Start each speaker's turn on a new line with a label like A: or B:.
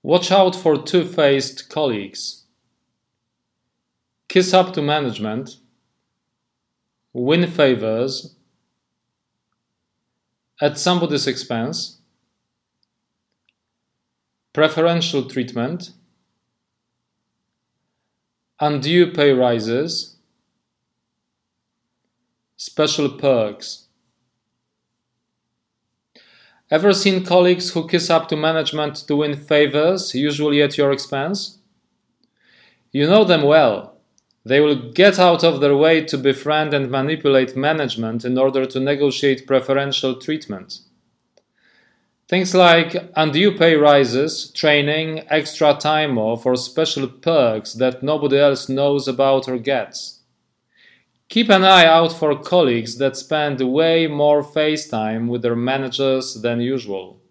A: Watch out for two-faced colleagues. Kiss up to management. Win favors. At somebody's expense. Preferential treatment. Undue pay rises. Special perks. Ever seen colleagues who kiss up to management to win favors, usually at your expense? You know them well. They will get out of their way to befriend and manipulate management in order to negotiate preferential treatment. Things like undue pay rises, training, extra time off, or special perks that nobody else knows about or gets. Keep an eye out for colleagues that spend way more face time with their managers than usual.